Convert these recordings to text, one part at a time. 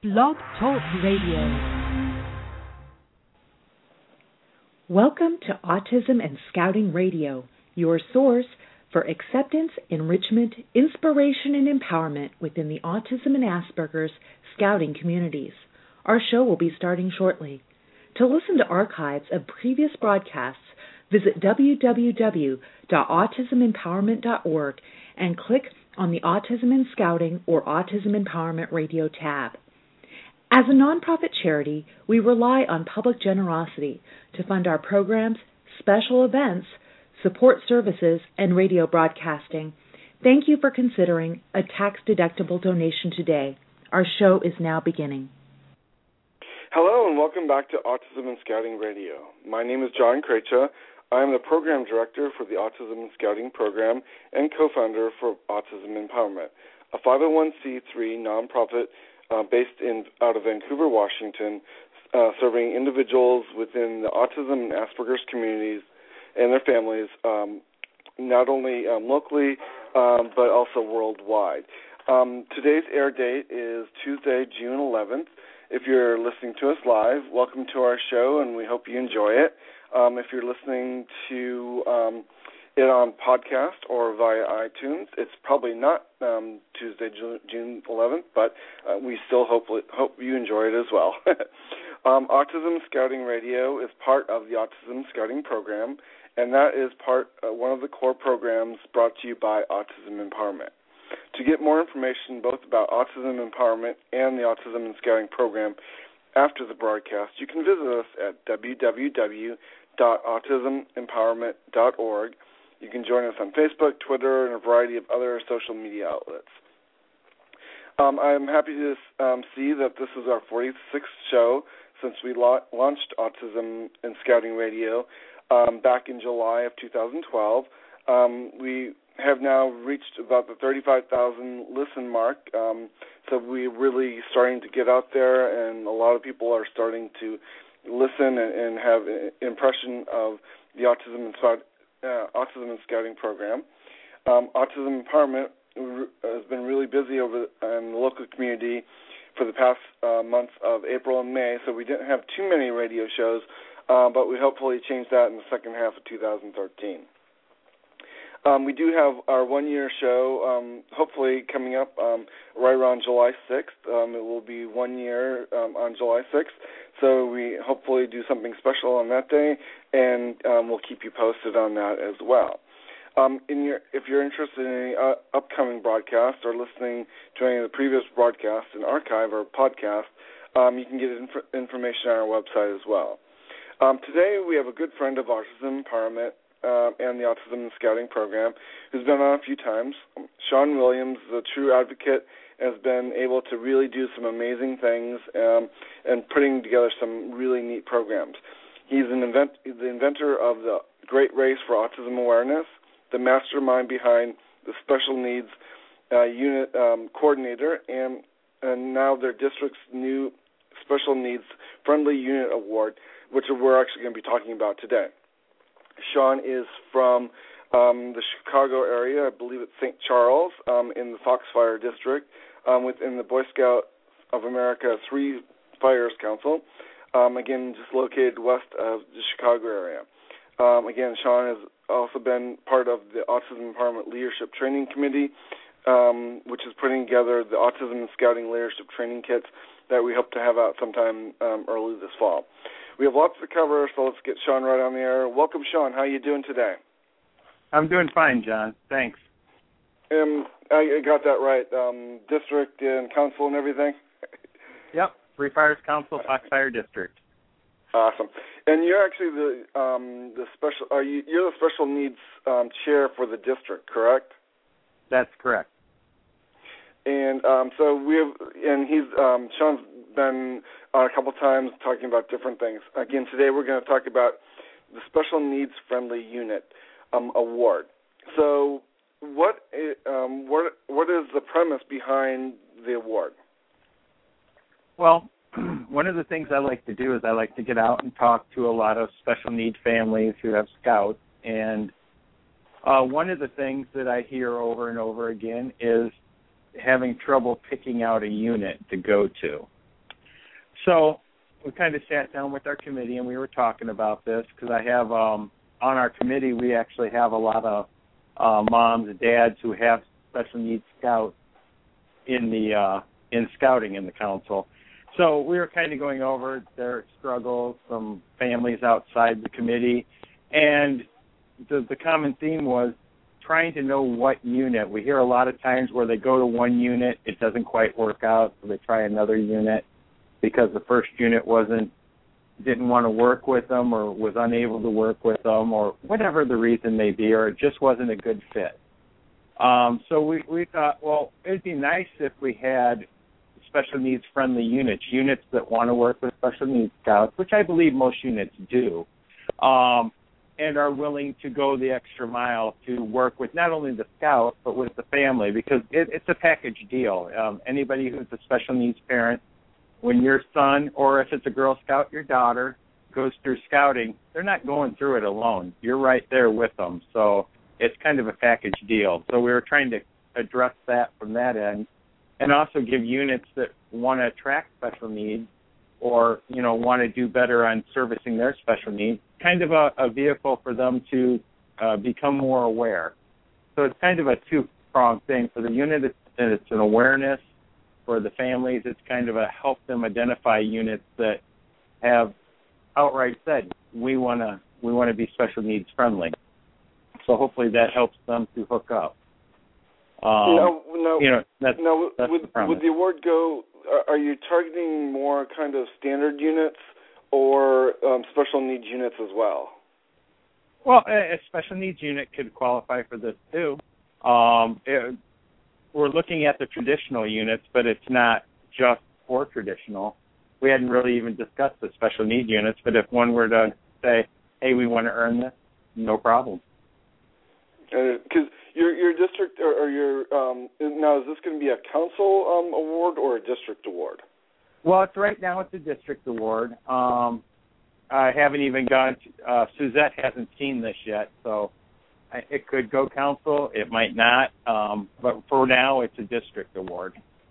Blog Talk Radio. Welcome to Autism and Scouting Radio, your source for acceptance, enrichment, inspiration, and empowerment within the autism and Asperger's Scouting communities. Our show will be starting shortly. To listen to archives of previous broadcasts, visit www.autismempowerment.org and click on the Autism and Scouting or Autism Empowerment Radio tab. As a nonprofit charity, we rely on public generosity to fund our programs, special events, support services, and radio broadcasting. Thank you for considering a tax-deductible donation today. Our show is now beginning. Hello and welcome back to Autism and Scouting Radio. My name is John Krejcia. I am the Program Director for the Autism and Scouting Program and co-founder for Autism Empowerment, a 501c3 nonprofit based out of Vancouver, Washington, serving individuals within the autism and Asperger's communities and their families, not only locally, but also worldwide. Today's air date is Tuesday, June 11th. If you're listening to us live, welcome to our show, and we hope you enjoy it. If you're listening to it on podcast or via iTunes, it's probably not Tuesday, June 11th, but we still hope you enjoy it as well. Autism Scouting Radio is part of the Autism Scouting Program, and that is one of the core programs brought to you by Autism Empowerment. To get more information both about Autism Empowerment and the Autism and Scouting Program after the broadcast, you can visit us at www.autismempowerment.org. You can join us on Facebook, Twitter, and a variety of other social media outlets. I'm happy to see that this is our 46th show since we launched Autism and Scouting Radio back in July of 2012. We have now reached about the 35,000 listen mark, so we're really starting to get out there, and a lot of people are starting to listen and have an impression of the Autism and Scouting Program. Autism Empowerment has been really busy in the local community for the past months of April and May, so we didn't have too many radio shows, but we hopefully change that in the second half of 2013. We do have our one-year show, hopefully coming up right around July 6th. It will be 1 year on July 6th, so we hopefully do something special on that day, and we'll keep you posted on that as well. If you're interested in any upcoming broadcasts or listening to any of the previous broadcasts in archive or podcast, you can get information on our website as well. Today we have a good friend of Autism Empowerment and the Autism and Scouting Program, who's been on a few times. Sean Williams is a true advocate and has been able to really do some amazing things and putting together some really neat programs. He's the inventor of the Great Race for Autism Awareness, the mastermind behind the Special Needs Unit Coordinator, and now their district's new Special Needs Friendly Unit Award, which we're actually going to be talking about today. Sean is from the Chicago area, I believe it's St. Charles, in the Foxfire District, within the Boy Scout of America 3 Fires Council, again, just located west of the Chicago area. Again, Sean has also been part of the Autism Empowerment Leadership Training Committee, which is putting together the Autism and Scouting Leadership Training Kits that we hope to have out sometime early this fall. We have lots to cover, so let's get Sean right on the air. Welcome, Sean. How are you doing today? I'm doing fine, John. Thanks. I got that right. District and council and everything? Yep. Three Fires Council, Foxfire District. Awesome. And you're actually the special. You're the special needs chair for the district, correct? That's correct. And Sean's been on a couple times talking about different things. Again, today we're going to talk about the Special Needs Friendly Unit Award. So, what is the premise behind the award? Well, one of the things I like to do is I like to get out and talk to a lot of special needs families who have scouts, and one of the things that I hear over and over again is having trouble picking out a unit to go to. So we kind of sat down with our committee and we were talking about this because I have on our committee we actually have a lot of moms and dads who have special needs scouts in scouting in the council. So we were kind of going over their struggles from families outside the committee, and the common theme was trying to know what unit. We hear a lot of times where they go to one unit, it doesn't quite work out, so they try another unit because the first unit didn't want to work with them or was unable to work with them or whatever the reason may be, or it just wasn't a good fit. So we thought, well, it'd be nice if we had special needs friendly units that want to work with special needs scouts, which I believe most units do, and are willing to go the extra mile to work with not only the scout but with the family, because it's a package deal. Anybody who's a special needs parent, when your son, or if it's a Girl Scout, your daughter, goes through scouting, they're not going through it alone. You're right there with them. So it's kind of a package deal. So we were trying to address that from that end, and also give units that want to attract special needs or, want to do better on servicing their special needs, kind of a vehicle for them to become more aware. So it's kind of a two-pronged thing. For the unit, it's an awareness. For the families, it's kind of a help them identify units that have outright said, we want to be special needs friendly. So hopefully that helps them to hook up. That's the premise. Would the award go, are you targeting more kind of standard units or special needs units as well? Well, a special needs unit could qualify for this too. We're looking at the traditional units, but it's not just for traditional. We hadn't really even discussed the special need units, but if one were to say, hey, we want to earn this, no problem. Because your district or your now, is this going to be a council award or a district award? Well, right now it's a district award. I haven't even gone to, Suzette hasn't seen this yet, so it could go council, it might not, but for now it's a district award.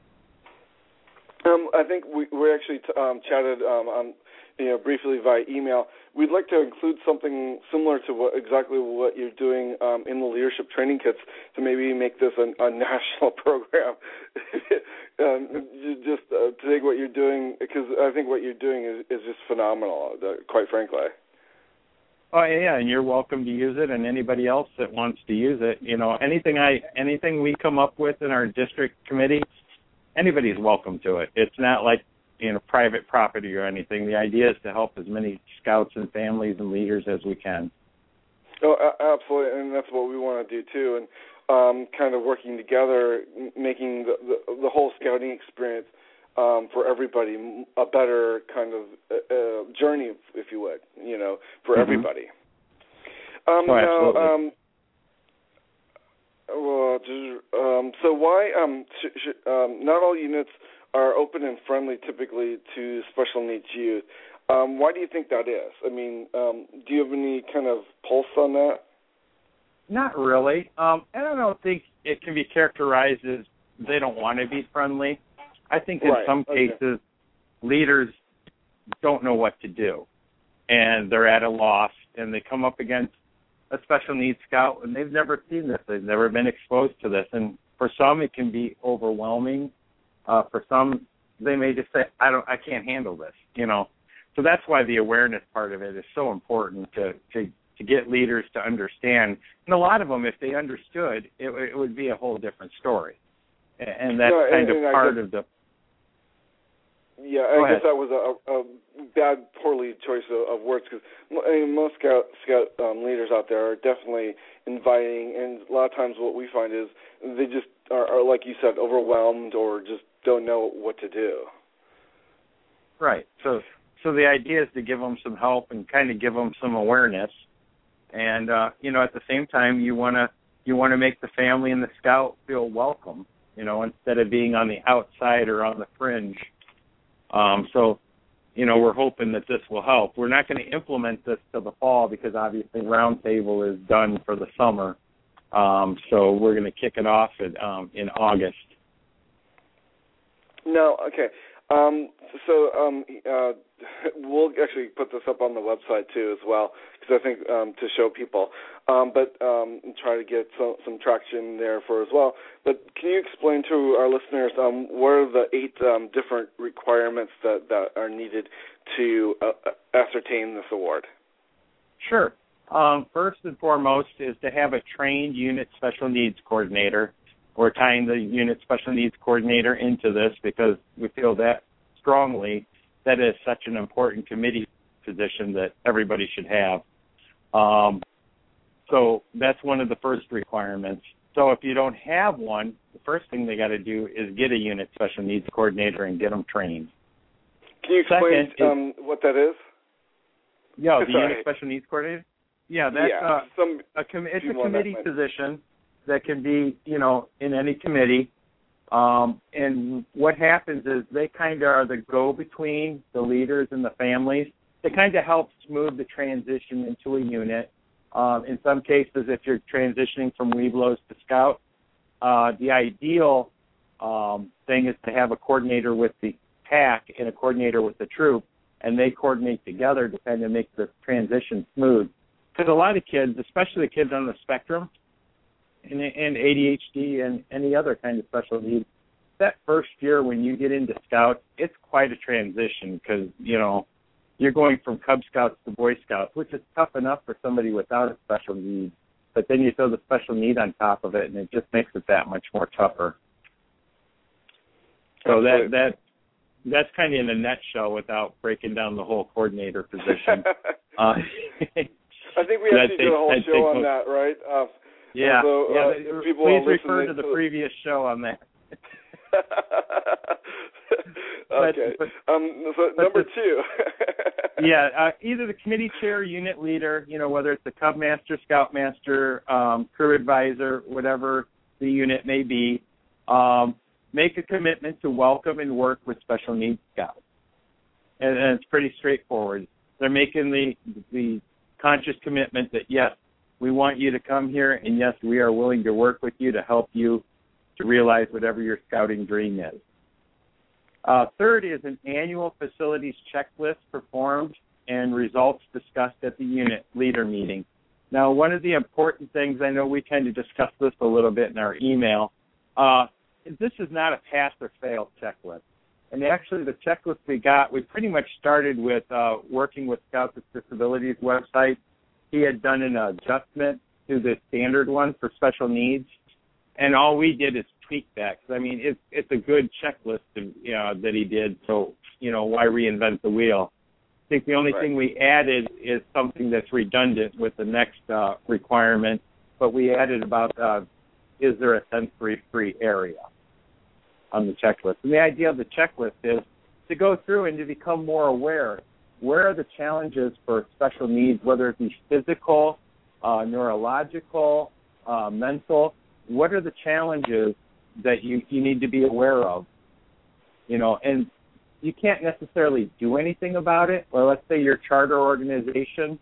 I think we actually chatted briefly via email. We'd like to include something similar to exactly what you're doing in the leadership training kits to maybe make this a national program. Just to take what you're doing, because I think what you're doing is just phenomenal, quite frankly. Oh yeah, and you're welcome to use it, and anybody else that wants to use it. Anything we come up with in our district committee, anybody's welcome to it. It's not like private property or anything. The idea is to help as many scouts and families and leaders as we can. Oh, absolutely, and that's what we want to do too. And kind of working together, making the whole scouting experience for everybody a better kind of journey, if you would, for everybody. Absolutely. So why not all units are open and friendly typically to special needs youth? Why do you think that is? I mean, do you have any kind of pulse on that? Not really. I don't think it can be characterized as they don't want to be friendly. I think in some cases leaders don't know what to do, and they're at a loss, and they come up against a special needs scout, and they've never seen this. They've never been exposed to this, and for some it can be overwhelming. For some, they may just say, I can't handle this, So that's why the awareness part of it is so important to get leaders to understand. And a lot of them, if they understood, it would be a whole different story. And that's part of the... Yeah, I guess that was a bad, poorly choice of words, because most scout leaders out there are definitely inviting, and a lot of times what we find is they just are, like you said, overwhelmed or just don't know what to do. Right. So the idea is to give them some help and kind of give them some awareness, and at the same time you want to make the family and the scout feel welcome, instead of being on the outside or on the fringe. We're hoping that this will help. We're not going to implement this till the fall because obviously Roundtable is done for the summer. So we're going to kick it off in August. No, okay. We'll actually put this up on the website too as well, because I think to show people, but try to get some traction there for as well. But can you explain to our listeners what are the 8 different requirements that are needed to ascertain this award? Sure. First and foremost is to have a trained unit special needs coordinator. We're tying the unit special needs coordinator into this because we feel that strongly that is such an important committee position that everybody should have. So that's one of the first requirements. So if you don't have one, the first thing they got to do is get a unit special needs coordinator and get them trained. Can you explain what that is? Yeah, the unit special needs coordinator? Yeah, that's it's a committee position that can be, in any committee. And what happens is they kind of are the go-between the leaders and the families. They kind of help smooth the transition into a unit. In some cases, if you're transitioning from Webelos to Scout, the ideal thing is to have a coordinator with the pack and a coordinator with the troop, and they coordinate together to kind of make the transition smooth. Because a lot of kids, especially the kids on the spectrum, and ADHD and any other kind of special needs, that first year when you get into Scouts, it's quite a transition because, you're going from Cub Scouts to Boy Scouts, which is tough enough for somebody without a special need. But then you throw the special need on top of it, and it just makes it that much more tougher. So that's kind of in a nutshell without breaking down the whole coordinator position. I think we have to do a whole show on that, right? Yeah. Please refer to the to previous show on that. Okay. Number 2. Either the committee chair, unit leader, whether it's the Cub Master, Scout Master, crew advisor, whatever the unit may be, make a commitment to welcome and work with special needs scouts. And it's pretty straightforward. They're making the conscious commitment that, yes, we want you to come here, and yes, we are willing to work with you to help you to realize whatever your scouting dream is. Third is an annual facilities checklist performed and results discussed at the unit leader meeting. Now, one of the important things, I know we kind of discussed this a little bit in our email, this is not a pass or fail checklist. And actually the checklist we pretty much started with working with Scouts with Disabilities website. He had done an adjustment to the standard one for special needs, and all we did is tweak that. Because, it's a good checklist that he did, so, why reinvent the wheel? I think the only thing we added is something that's redundant with the next requirement, but we added about, is there a sensory-free area on the checklist? And the idea of the checklist is to go through and to become more aware. Where are the challenges for special needs, whether it be physical, neurological, mental? What are the challenges that you need to be aware of? And you can't necessarily do anything about it. Or let's say your charter organization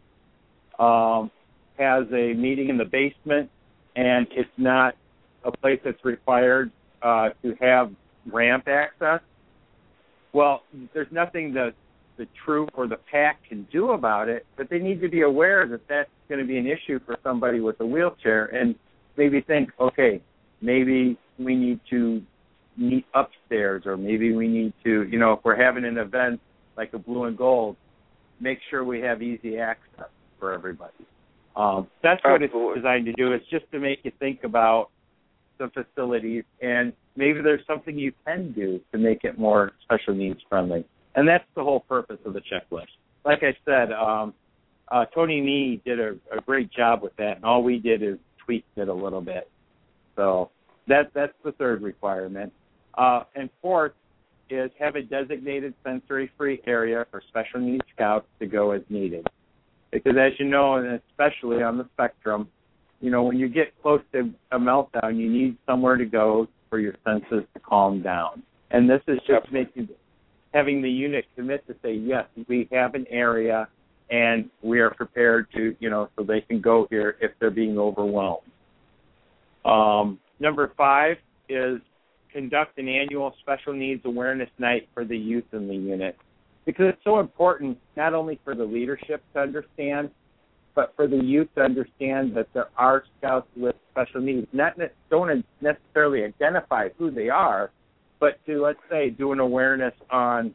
has a meeting in the basement and it's not a place that's required to have ramp access. Well, there's nothing that the troop or the pack can do about it, but they need to be aware that that's going to be an issue for somebody with a wheelchair and maybe think, okay, maybe we need to meet upstairs, or maybe we need to, if we're having an event like a blue and gold, make sure we have easy access for everybody. That's what it's designed to do. It's just to make you think about the facilities, and maybe there's something you can do to make it more special needs friendly. And that's the whole purpose of the checklist. Like I said, Tony Nee did a great job with that, and all we did is tweak it a little bit. So that's the third requirement. And fourth is have a designated sensory-free area for special needs scouts to go as needed. Because as you know, and especially on the spectrum, when you get close to a meltdown, you need somewhere to go for your senses to calm down. And this is just having the unit commit to say, yes, we have an area and we are prepared to, so they can go here if they're being overwhelmed. Number 5 is conduct an annual special needs awareness night for the youth in the unit, because it's so important not only for the leadership to understand, but for the youth to understand that there are scouts with special needs. Don't necessarily identify who they are, but to, let's say, do an awareness on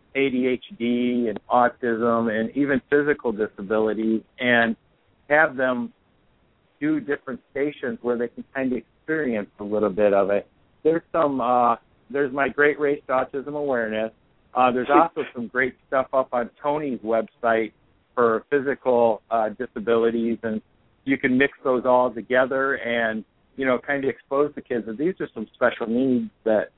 ADHD and autism and even physical disabilities, and have them do different stations where they can kind of experience a little bit of it. There's my Great Race Autism Awareness. There's also some great stuff up on Tony's website for physical disabilities, and you can mix those all together and, kind of expose the kids that these are some special needs that,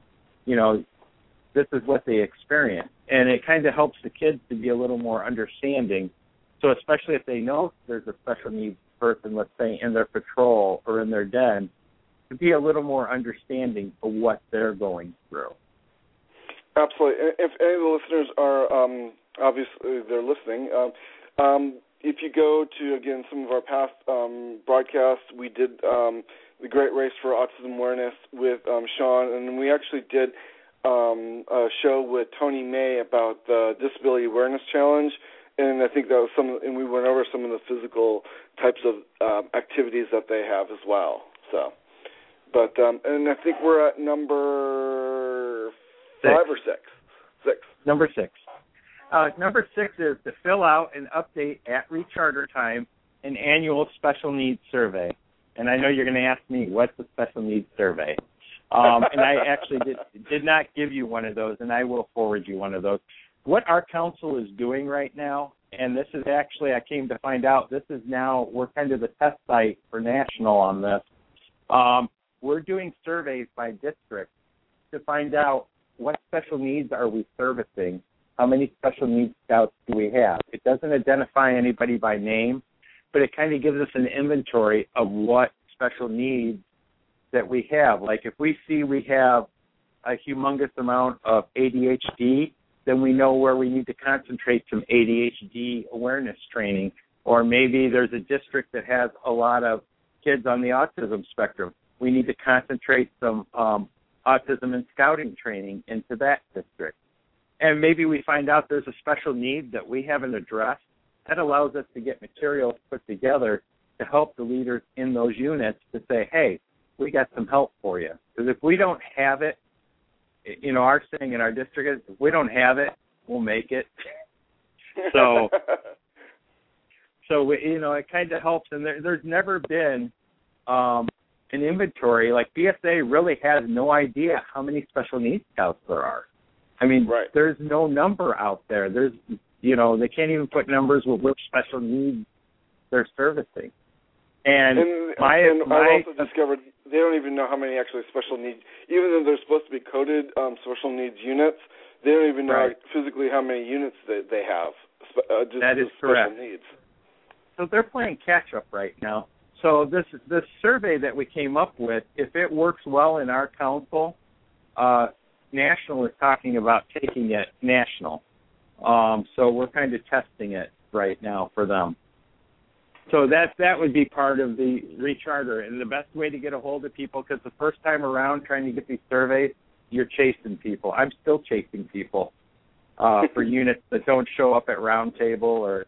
this is what they experience. And it kind of helps the kids to be a little more understanding. So especially if they know there's a special needs person, let's say, in their patrol or in their den, to be a little more understanding of what they're going through. Absolutely. If any of the listeners are, obviously they're listening, if you go to, again, some of our past broadcasts, we did the Great Race for Autism Awareness with Sean, and then we actually did a show with Tony May about the Disability Awareness Challenge, and I think that was and we went over some of the physical types of activities that they have as well. So, but and I think we're at number 5 or 6. 6. Number 6. Number 6 is to fill out and update at recharter time an annual special needs survey. And I know you're going to ask me, what's the special needs survey? And I actually did not give you one of those, and I will forward you one of those. What our council is doing right now, and this is actually, I came to find out, this is now, we're kind of the test site for national on this. We're doing surveys by district to find out what special needs are we servicing, how many special needs scouts do we have. It doesn't identify anybody by name, but it kind of gives us an inventory of what special needs that we have. Like if we see we have a humongous amount of ADHD, then we know where we need to concentrate some ADHD awareness training. Or maybe there's a district that has a lot of kids on the autism spectrum. We need to concentrate some autism and scouting training into that district. And maybe we find out there's a special need that we haven't addressed. That allows us to get materials put together to help the leaders in those units to say, hey, we got some help for you. Because if we don't have it, our saying in our district is, if we don't have it, we'll make it. So it kind of helps. And there's never been an inventory. Like BSA really has no idea how many special needs scouts there are. I mean, right. There's no number out there. There's, they can't even put numbers with which special needs they're servicing. And I also discovered they don't even know how many actually special needs, even though they're supposed to be coded special needs units, they don't even know physically how many units they have. That is correct. Special needs. So they're playing catch up right now. So this survey that we came up with, if it works well in our council, National is talking about taking it national. So we're kind of testing it right now for them. So that would be part of the recharter. And the best way to get a hold of people, because the first time around trying to get these surveys, you're chasing people. I'm still chasing people for units that don't show up at roundtable or,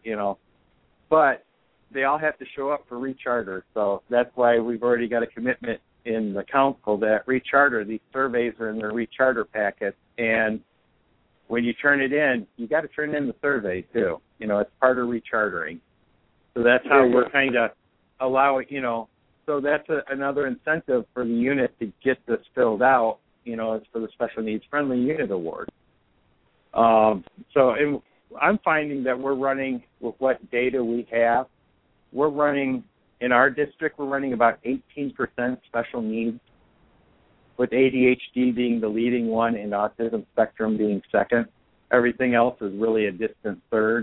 but they all have to show up for recharter. So that's why we've already got a commitment in the council that recharter, these surveys are in their recharter packet. And when you turn it in, you got to turn in the survey too. It's part of rechartering. So that's how we're kind of allowing, so that's another incentive for the unit to get this filled out, it's for the Special Needs Friendly Unit Award. I'm finding that we're running with what data we have. We're running, in our district, we're running about 18% special needs, with ADHD being the leading one and autism spectrum being second. Everything else is really a distant third.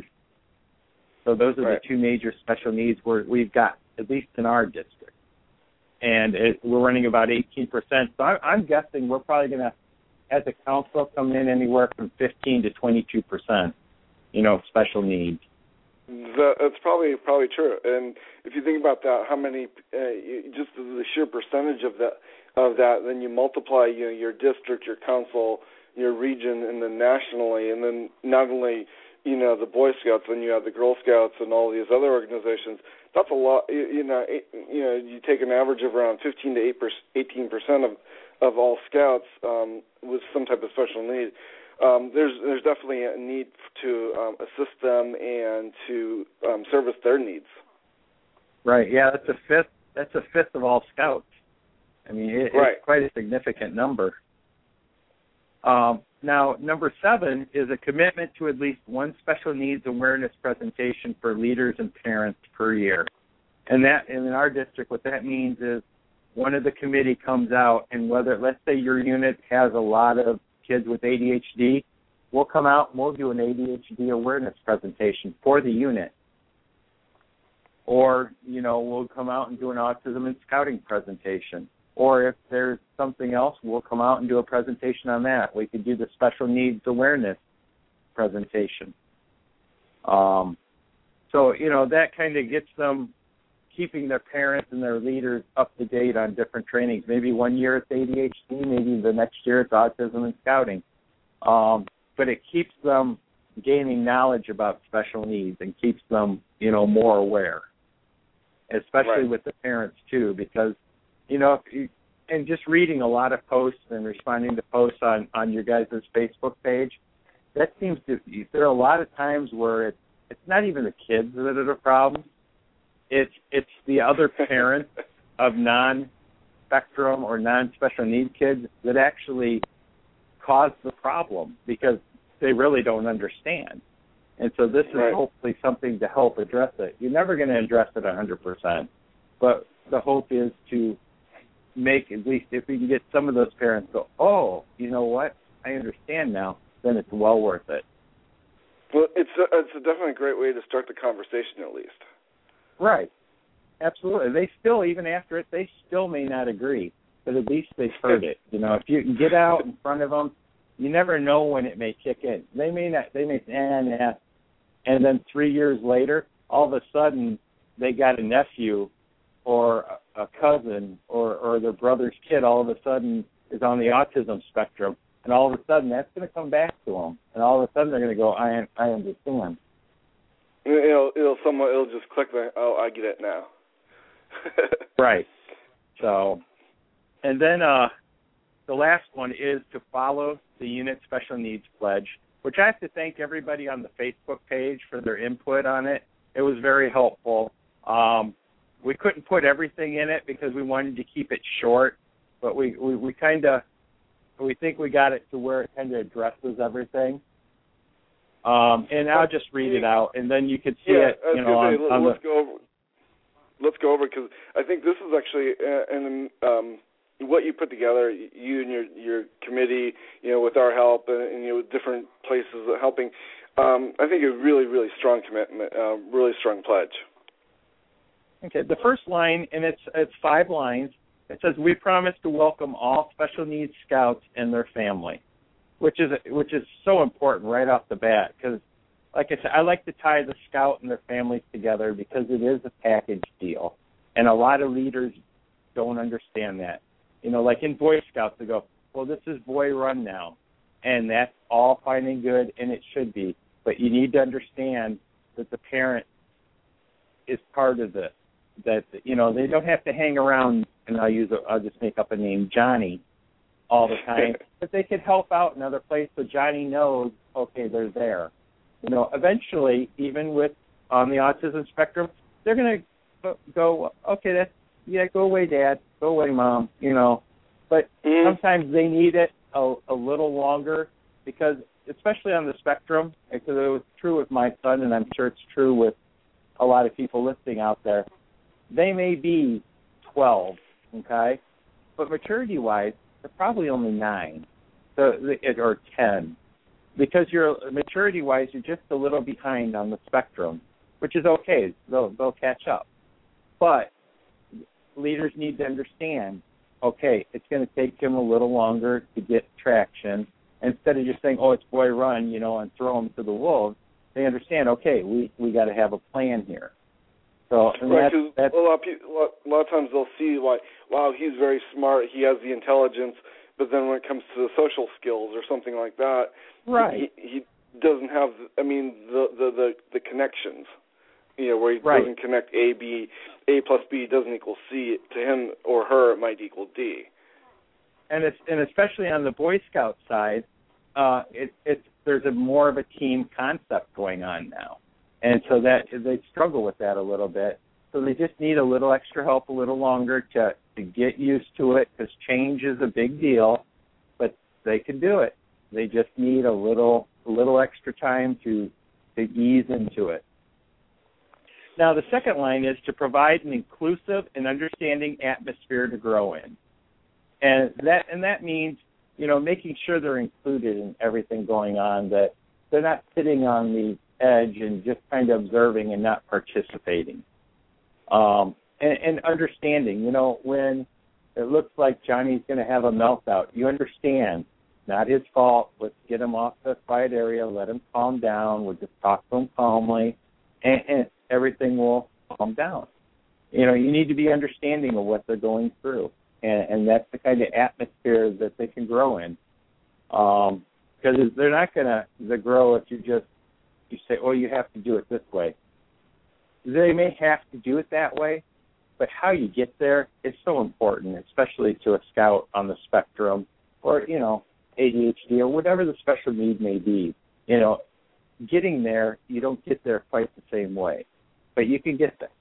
So those are the two major special needs we've got, at least in our district. And we're running about 18%. So I'm guessing we're probably going to, as a council, come in anywhere from 15 to 22%, special needs. That's probably true. And if you think about that, how many, just the sheer percentage of of that, then you multiply your district, your council, your region, and then nationally, and then not only the Boy Scouts, then you have the Girl Scouts and all these other organizations. That's a lot. You take an average of around 15 to 18% of all Scouts with some type of special need. There's definitely a need to assist them and to service their needs. Right. Yeah, that's a fifth. That's a fifth of all Scouts. I mean, it's quite a significant number. Now, number 7 is a commitment to at least one special needs awareness presentation for leaders and parents per year. And in our district, what that means is one of the committee comes out, and let's say your unit has a lot of kids with ADHD, we'll come out and we'll do an ADHD awareness presentation for the unit. Or, we'll come out and do an autism and scouting presentation. Or if there's something else, we'll come out and do a presentation on that. We could do the special needs awareness presentation. So, that kind of gets them keeping their parents and their leaders up to date on different trainings. Maybe one year it's ADHD, maybe the next year it's autism and scouting. But it keeps them gaining knowledge about special needs and keeps them, more aware, especially with the parents too, because and just reading a lot of posts and responding to posts on your guys' Facebook page, that seems to, there are a lot of times where it's not even the kids that are the problem. It's the other parents of non-spectrum or non-special needs kids that actually cause the problem because they really don't understand. And so this is hopefully something to help address it. You're never going to address it 100%, but the hope is to make, at least if we can get some of those parents go, oh, you know what, I understand now, then it's well worth it. Well, it's a definitely a great way to start the conversation at least. Right. Absolutely. They still, even after it, they still may not agree, but at least they've heard it. If you can get out in front of them, you never know when it may kick in. They may say, nah. And then 3 years later, all of a sudden, they got a nephew or a cousin or their brother's kid all of a sudden is on the autism spectrum, and all of a sudden that's going to come back to them, and all of a sudden they're going to go, I understand. It'll just click like, oh, I get it now. Right. So, and then the last one is to follow the unit special needs pledge, which I have to thank everybody on the Facebook page for their input on it. It was very helpful. We couldn't put everything in it because we wanted to keep it short, but we think we got it to where it kind of addresses everything. And I'll just read it out, and then you can see it. Let's go over because I think this is actually what you put together, you and your committee, with our help and different places helping. I think a really, really strong commitment, really strong pledge. Okay, the first line, and it's 5 lines. It says, "We promise to welcome all special needs Scouts and their family," which is so important right off the bat because, like I said, I like to tie the Scout and their families together because it is a package deal, and a lot of leaders don't understand that. Like in Boy Scouts, they go, well, this is Boy Run now, and that's all fine and good, and it should be, but you need to understand that the parent is part of this, that, they don't have to hang around, and I'll just make up a name, Johnny, all the time, but they could help out in other places so Johnny knows, okay, they're there. Eventually, even on the autism spectrum, they're going to go, okay, go away, Dad, go away, Mom, But sometimes they need it a little longer because, especially on the spectrum, because it was true with my son, and I'm sure it's true with a lot of people listening out there, they may be 12, okay? But maturity-wise, they're probably only 9 or 10. Because maturity-wise, you're just a little behind on the spectrum, which is okay. They'll catch up. But leaders need to understand, okay, it's going to take him a little longer to get traction. Instead of just saying, oh, it's Boy Run, and throw him to the wolves, they understand, okay, we got to have a plan here. So, and right, because a lot of times they'll see, like, wow, he's very smart, he has the intelligence, but then when it comes to the social skills or something like that, right, he doesn't have, the connections, where he right. doesn't connect A plus B doesn't equal C. To him or her, it might equal D. And especially on the Boy Scout side, there's more of a team concept going on now, and so that they struggle with that a little bit. So they just need a little extra help, a little longer to get used to it, because change is a big deal, but they can do it. They just need a little extra time to ease into it. Now, the second line is to provide an inclusive and understanding atmosphere to grow in. And that means, making sure they're included in everything going on, that they're not sitting on the edge and just kind of observing and not participating. And understanding, when it looks like Johnny's going to have a meltdown, you understand, not his fault. Let's get him off the quiet area, let him calm down. We'll just talk to him calmly, and everything will calm down. You need to be understanding of what they're going through. And that's the kind of atmosphere that they can grow in. Because they're not going to grow if you say, oh, you have to do it this way. They may have to do it that way, but how you get there is so important, especially to a scout on the spectrum or, ADHD or whatever the special need may be. Getting there, you don't get there quite the same way, but you can get there.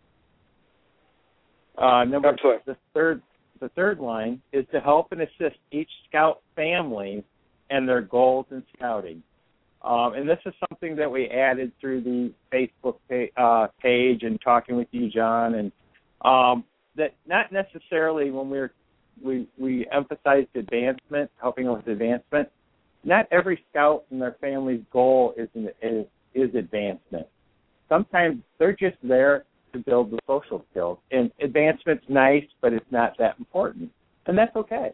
The third line is to help and assist each scout family and their goals in scouting. And this is something that we added through the Facebook page and talking with you, John, and that not necessarily when we emphasized advancement, helping with advancement. Not every scout and their family's goal is advancement. Sometimes they're just there to build the social skills. And advancement's nice, but it's not that important. And that's okay.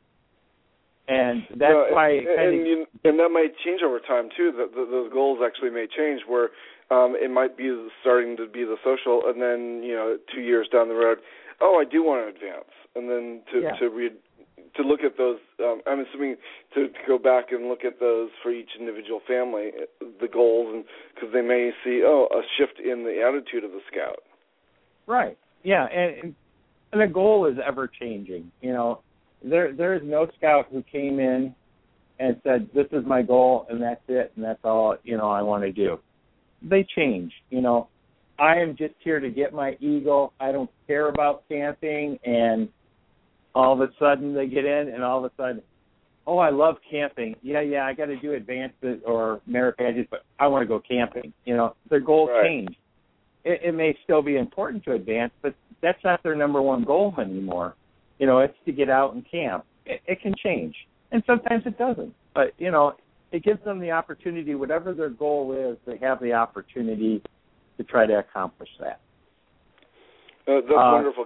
And that's why... And that might change over time, too. Those goals actually may change where it might be starting to be the social, and then, 2 years down the road, I do want to advance. And then to look at those, I'm assuming to go back and look at those for each individual family, the goals, and because they may see, a shift in the attitude of the scout. Right. Yeah, and the goal is ever changing. There is no scout who came in and said, this is my goal, and that's it, and that's all, I want to do. They change. I am just here to get my eagle. I don't care about camping, and all of a sudden they get in, and all of a sudden, I love camping. Yeah, I got to do advancement or merit badges, but I want to go camping. Their goals change. It may still be important to advance, but that's not their number one goal anymore. It's to get out and camp. It can change, and sometimes it doesn't. But, it gives them the opportunity, whatever their goal is, they have the opportunity to try to accomplish that. That's wonderful.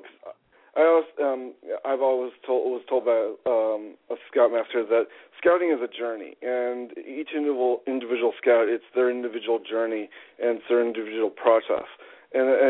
I've always was told by a scoutmaster that scouting is a journey, and each individual scout, it's their individual journey and it's their individual process, and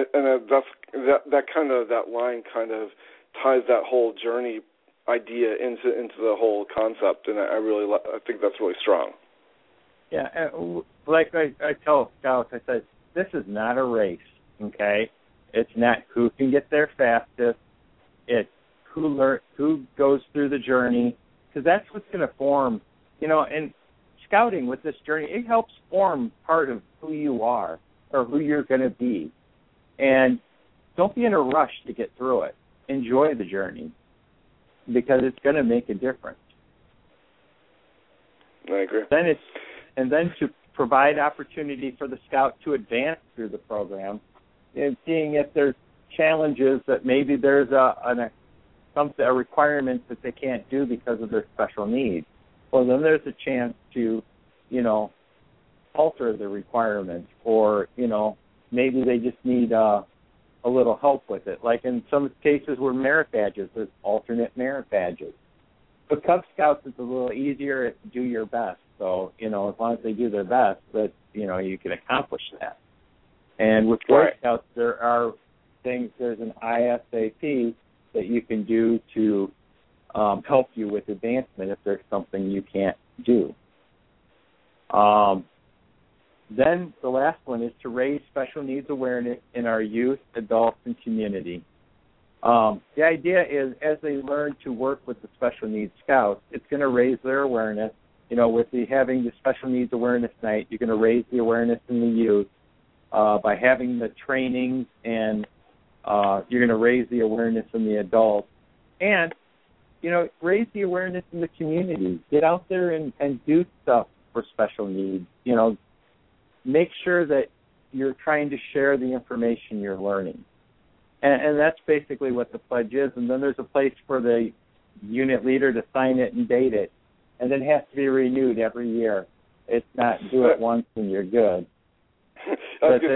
that line kind of ties that whole journey idea into the whole concept, and I think that's really strong. Yeah, like I tell scouts, I said, this is not a race, okay? It's not who can get there fastest. It's who goes through the journey, because that's what's going to form, and scouting with this journey, it helps form part of who you are or who you're going to be. And don't be in a rush to get through it. Enjoy the journey, because it's going to make a difference. I agree. Then to provide opportunity for the scout to advance through the program, and seeing if there's challenges that maybe there's a requirement that they can't do because of their special needs. Well, then there's a chance to, alter the requirements, or, maybe they just need a little help with it. Like in some cases where merit badges, there's alternate merit badges. With Cub Scouts, it's a little easier to do your best. So, as long as they do their best, that, you can accomplish that. And with Boy Scouts, there are things, there's an ISAP that you can do to help you with advancement if there's something you can't do. Then the last one is to raise special needs awareness in our youth, adults, and community. The idea is as they learn to work with the special needs scouts, it's going to raise their awareness. With having the special needs awareness night, you're going to raise the awareness in the youth by having the trainings, and you're going to raise the awareness in the adults. And, raise the awareness in the community. Get out there and do stuff for special needs. Make sure that you're trying to share the information you're learning. And that's basically what the pledge is. And then there's a place for the unit leader to sign it and date it. And then it has to be renewed every year. It's not do it once and you're good. I was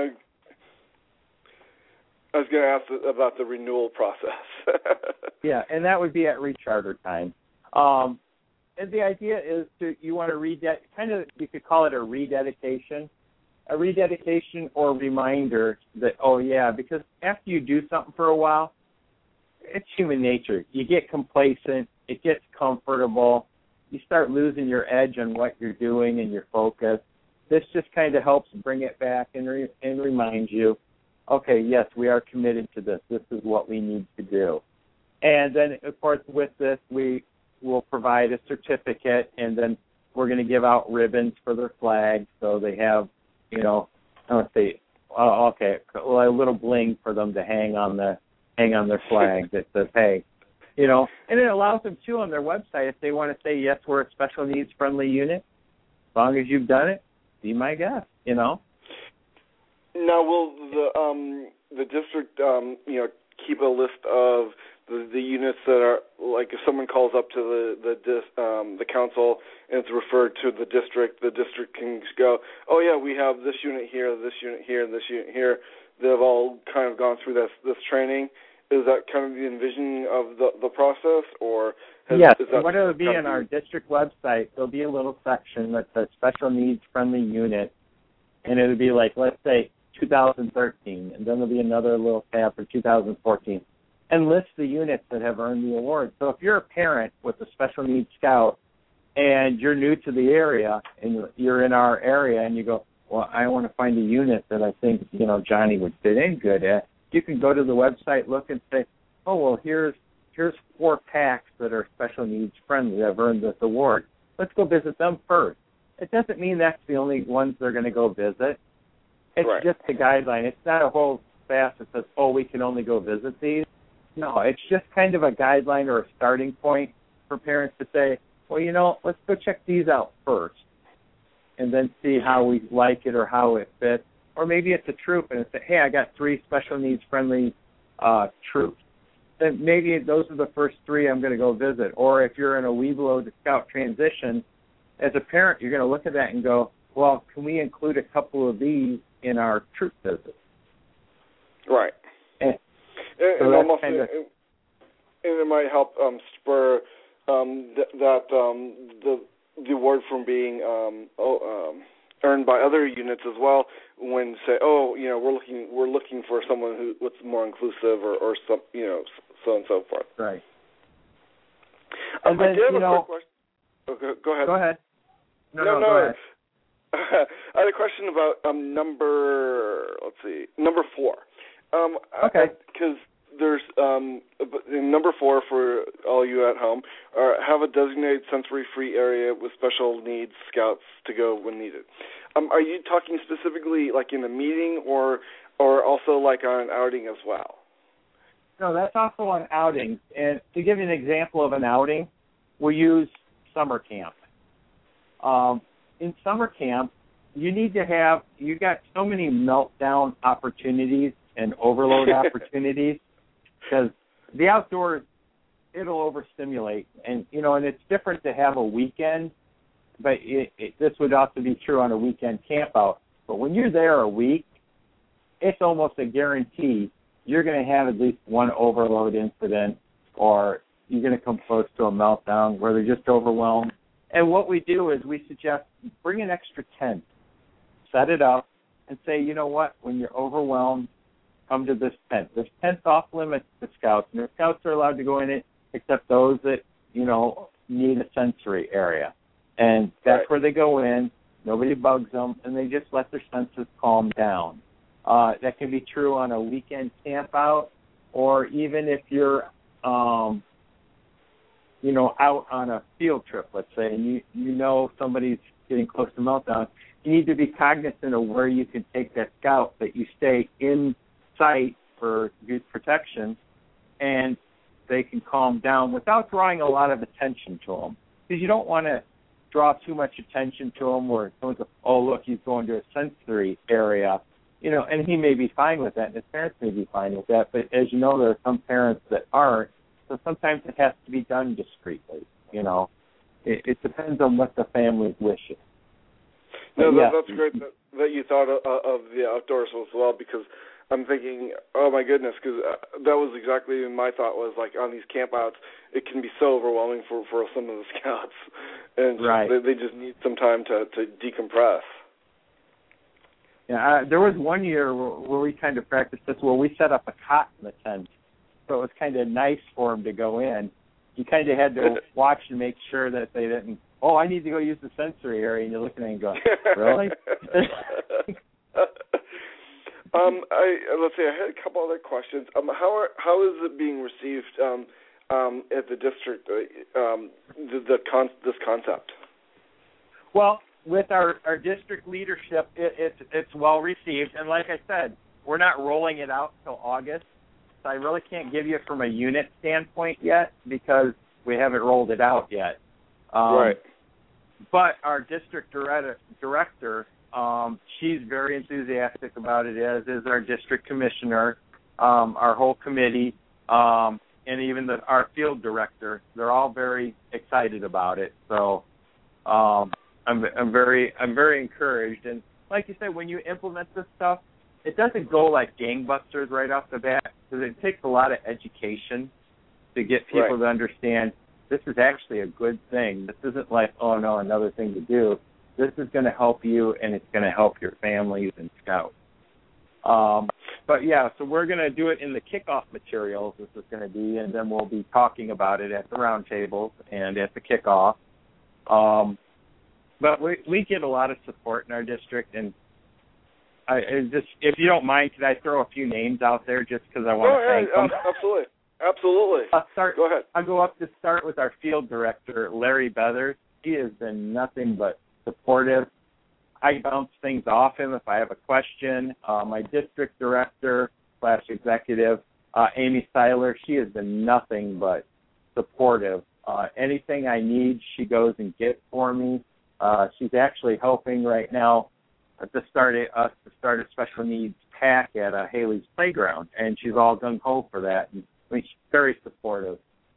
going to ask about the renewal process. Yeah, and that would be at recharter time. And the idea is you want to you could call it a rededication or reminder that, because after you do something for a while, it's human nature. You get complacent, it gets comfortable, you start losing your edge on what you're doing and your focus. This just kind of helps bring it back and remind you, okay, yes, we are committed to this. This is what we need to do. And then, of course, with this, we will provide a certificate, and then we're going to give out ribbons for their flags, so they have, a little bling for them to hang on their flag that says, hey, and it allows them too on their website if they want to say, yes, we're a special needs friendly unit. As long as you've done it, be my guest. Now, will the district, keep a list of the units that are, like, if someone calls up to the council and it's referred to the district can go, oh yeah, we have this unit here, and this unit here. They've all kind of gone through this training. Is that kind of the envisioning of the process, or? Yes, what it would be on our district website, there'll be a little section that says special needs friendly unit, and it would be like, let's say, 2013, and then there'll be another little tab for 2014, and list the units that have earned the award. So if you're a parent with a special needs scout and you're new to the area and you're in our area and you go, well, I want to find a unit that I think, Johnny would fit in good at, you can go to the website, look and say, oh, well, here's 4 packs that are special needs friendly that have earned this award. Let's go visit them first. It doesn't mean that's the only ones they're going to go visit. It's right. Just a guideline. It's not a whole staff that says, oh, we can only go visit these. No, it's just kind of a guideline or a starting point for parents to say, well, let's go check these out first and then see how we like it or how it fits. Or maybe it's a troop and it's, hey, I got 3 special needs friendly troops. Then maybe those are the first 3 I'm going to go visit. Or if you're in a Webelo to Scout transition, as a parent, you're going to look at that and go, well, can we include a couple of these in our troop visit? Right. And it might help spur the award from being earned by other units as well. When say, we're looking for someone who's more inclusive or some, so on and so forth. Right. And then, I did have a quick question. Okay, go ahead. Go ahead. No, go ahead. I had a question about number 4. Okay. Because there's number 4 for all you at home, have a designated sensory-free area with special needs scouts to go when needed. Are you talking specifically like in a meeting or also like on an outing as well? No, that's also on outings. And to give you an example of an outing, we'll use summer camp. In summer camp, you got so many meltdown opportunities and overload opportunities because the outdoors, it'll overstimulate. And it's different to have a weekend, but this would also be true on a weekend camp out. But when you're there a week, it's almost a guarantee you're going to have at least one overload incident or you're going to come close to a meltdown where they're just overwhelmed. And what we do is we suggest bring an extra tent, set it up, and say, you know what, when you're overwhelmed, come to this tent. This tent's off limits to scouts, and the scouts are allowed to go in it except those that, need a sensory area. And that's where they go in. Nobody bugs them, and they just let their senses calm down. That can be true on a weekend camp out, or even if you're, out on a field trip, let's say, and somebody's getting close to meltdown. You need to be cognizant of where you can take that scout, that you stay in sight for good protection, and they can calm down without drawing a lot of attention to them. Because you don't want to draw too much attention to them where someone goes, oh, look, he's going to a sensory area, and he may be fine with that, and his parents may be fine with that. But as you know, there are some parents that aren't, so sometimes it has to be done discreetly, It depends on what the family wishes. No, that's great that you thought of the outdoors as well, because I'm thinking, oh my goodness, because that was exactly my thought was, like, on these campouts, it can be so overwhelming for some of the scouts, and they just need some time to decompress. Yeah, there was one year where we kind of practiced this, where we set up a cot in the tent, so it was kind of nice for them to go in. You kind of had to watch and make sure that they didn't, oh, I need to go use the sensory area, and you're looking at it and going, really? Let's see, I had a couple other questions. How is it being received at the district, this concept? Well, with our district leadership, it's well received, and like I said, we're not rolling it out till August, so I really can't give you from a unit standpoint yet because we haven't rolled it out yet. But our district director, she's very enthusiastic about it, as is our district commissioner, our whole committee, and even our field director. They're all very excited about it. So I'm very encouraged. And like you said, when you implement this stuff, it doesn't go like gangbusters right off the bat, because it takes a lot of education to get people to understand this is actually a good thing. This isn't like, oh, no, another thing to do. This is going to help you, and it's going to help your families and scouts. But, yeah, so we're going to do it in the kickoff materials, this is going to be, and then we'll be talking about it at the roundtables and at the kickoff. But we get a lot of support in our district, and if you don't mind, could I throw a few names out there just because I want to thank them? Absolutely. Go ahead. I'll go up to start with our field director, Larry Beathers. He has been nothing but supportive. I bounce things off him if I have a question. My district director / executive, Amy Seiler, she has been nothing but supportive. Anything I need, she goes and gets for me. She's actually helping right now to start a special needs pack at Haley's Playground, and she's all gung-ho for that. And, she's very supportive.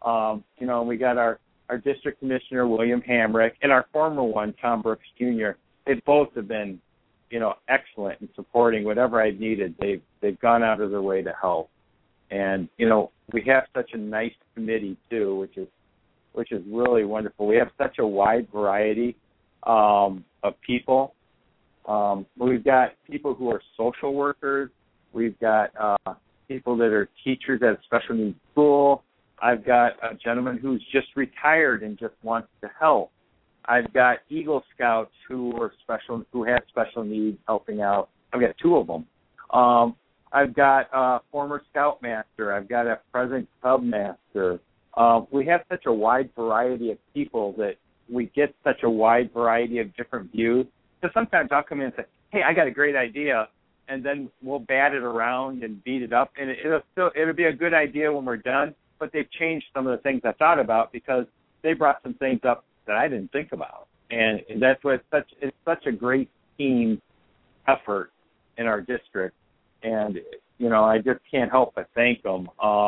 We got our district commissioner, William Hamrick, and our former one, Tom Brooks Jr. They both have been, excellent in supporting whatever I've needed. They've gone out of their way to help. And, we have such a nice committee, too, which is really wonderful. We have such a wide variety of people. We've got people who are social workers. We've got people that are teachers at a special needs school. I've got a gentleman who's just retired and just wants to help. I've got Eagle Scouts who have special needs helping out. I've got 2 of them. I've got a former Scoutmaster. I've got a present Cub Master. We have such a wide variety of people that we get such a wide variety of different views. So sometimes I'll come in and say, hey, I got a great idea, and then we'll bat it around and beat it up, and it'll be a good idea when we're done, but they've changed some of the things I thought about because they brought some things up that I didn't think about. And that's what it's such a great team effort in our district. And, I just can't help but thank them.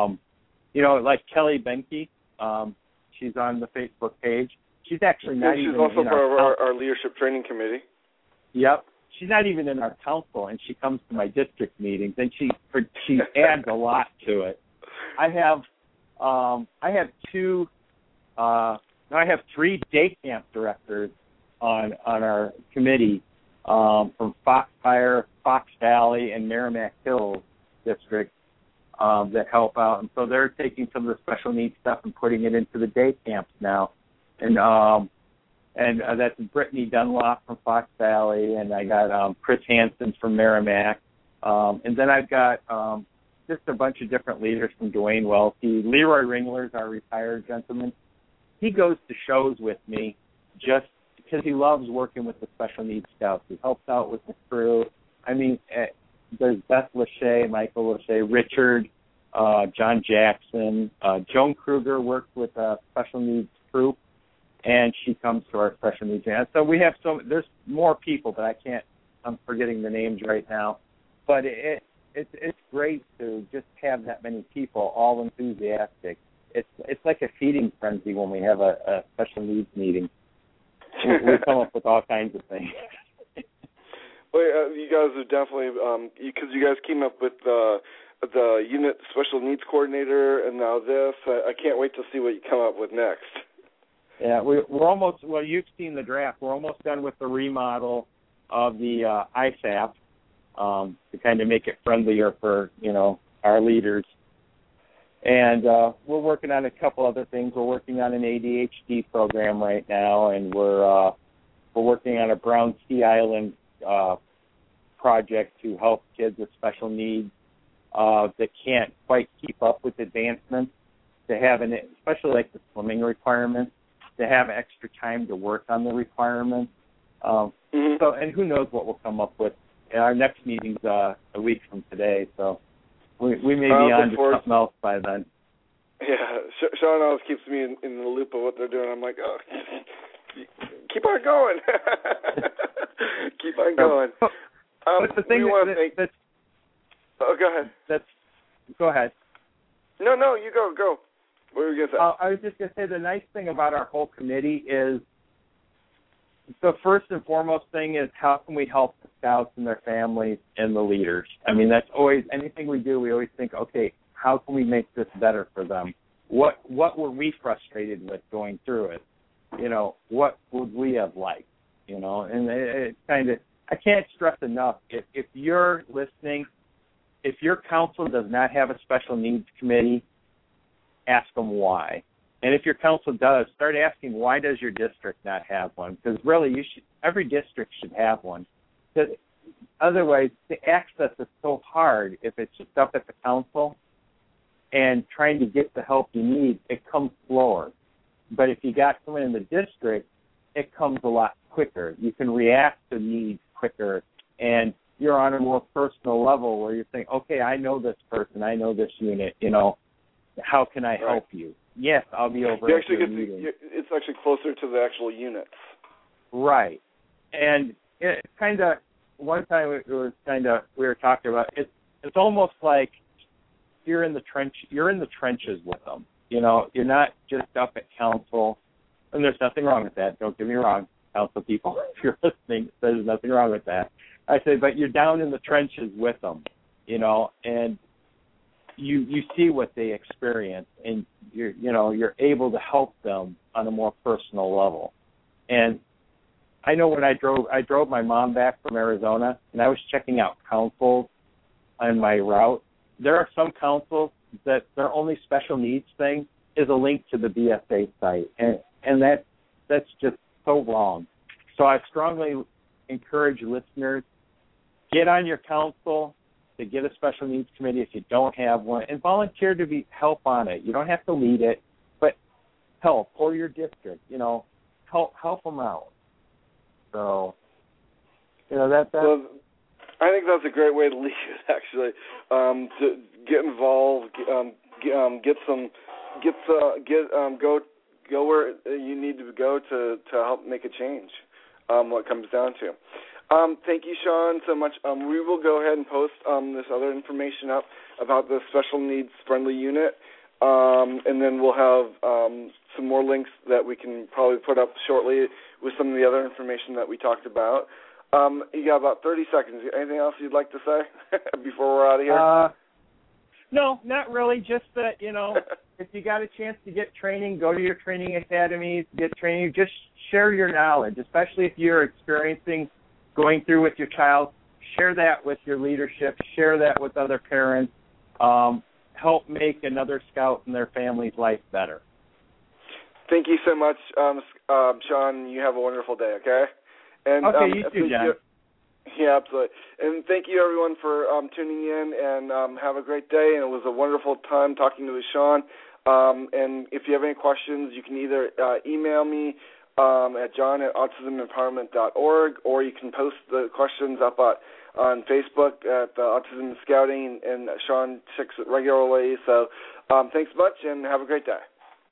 Like Kelly Benke, she's on the Facebook page. She's actually not even in our... She's also for our leadership training committee. Yep. She's not even in our council, and she comes to my district meetings, and she adds a lot to it. I have 3 day camp directors on our committee from Foxfire, Fox Valley, and Merrimack Hills. district that help out, and so they're taking some of the special needs stuff and putting it into the day camps now. And that's Brittany Dunlop from Fox Valley, and I got Chris Hansen from Merrimack, and then I've got just a bunch of different leaders from Dwayne Welty. Leroy Ringler's our retired gentleman. He goes to shows with me just because he loves working with the special needs scouts. He helps out with the crew. I mean, there's Beth Lachey, Michael Lachey, Richard, John Jackson. Joan Kruger works with a special needs group, and she comes to our special needs. And so we have there's more people, but I'm forgetting the names right now. But it's great to just have that many people all enthusiastic. It's like a feeding frenzy when we have a special needs meeting. We come up with all kinds of things. Well, you guys are definitely because you guys came up with the unit special needs coordinator, and now this. I can't wait to see what you come up with next. Yeah, we're almost. Well, you've seen the draft. We're almost done with the remodel of the ISAP to kind of make it friendlier for our leaders. And we're working on a couple other things. We're working on an ADHD program right now, and we're working on a Brown Sea Island project to help kids with special needs that can't quite keep up with advancements, to have especially like the swimming requirements, to have extra time to work on the requirements. So, and who knows what we'll come up with. Our next meeting's a week from today, so we may be on to something else by then. Yeah, Sean always keeps me in the loop of what they're doing. I'm like, oh, keep on going. Keep on going. But the thing go ahead. Go ahead. No, you go. What were you going to say? I was just going to say the nice thing about our whole committee is the first and foremost thing is how can we help the scouts and their families and the leaders. I mean, that's always, anything we do, we always think, okay, how can we make this better for them? What were we frustrated with going through it? What would we have liked? And it kind of, I can't stress enough, if you're listening, if your council does not have a special needs committee, ask them why. And if your council does, start asking, why does your district not have one? Because really, every district should have one. Because otherwise, the access is so hard if it's just up at the council and trying to get the help you need, it comes slower. But if you got someone in the district, it comes a lot quicker. You can react to needs quicker, and you're on a more personal level where you think, okay, I know this person, I know this unit, how can I help you? Yes, I'll be over at your meeting. It's actually closer to the actual units. Right. And it kind of, one time we were talking about, it's almost like you're in the trenches with them. You're not just up at council, and there's nothing wrong with that. Don't get me wrong, council people, if you're listening, there's nothing wrong with that. I say, but you're down in the trenches with them, and you see what they experience, and you're able to help them on a more personal level. And I know when I drove my mom back from Arizona, and I was checking out councils on my route. There are some councils that their only special needs thing is a link to the BSA site, and that's just so wrong. So I strongly encourage listeners, get on your council to get a special needs committee if you don't have one, and volunteer to help on it. You don't have to lead it, but help, or your district, help them out. So, that. Well, I think that's a great way to leave it, actually. To get involved, go where you need to go to help make a change. What it comes down to. Thank you, Sean, so much. We will go ahead and post this other information up about the special needs friendly unit, and then we'll have some more links that we can probably put up shortly with some of the other information that we talked about. You got about 30 seconds. Anything else you'd like to say before we're out of here? No, not really. Just that, if you got a chance to get training, go to your training academies, get training. Just share your knowledge, especially if you're experiencing going through with your child. share that with your leadership, share that with other parents, help make another scout and their family's life better. Thank you so much, Sean. You have a wonderful day, okay? And, okay, you too, John. Yeah, absolutely. And thank you, everyone, for tuning in, and have a great day. And it was a wonderful time talking to Sean. And if you have any questions, you can either email me at john@autismempowerment.org, or you can post the questions up on Facebook at Autism Scouting, and Sean checks it regularly. So thanks much, and have a great day.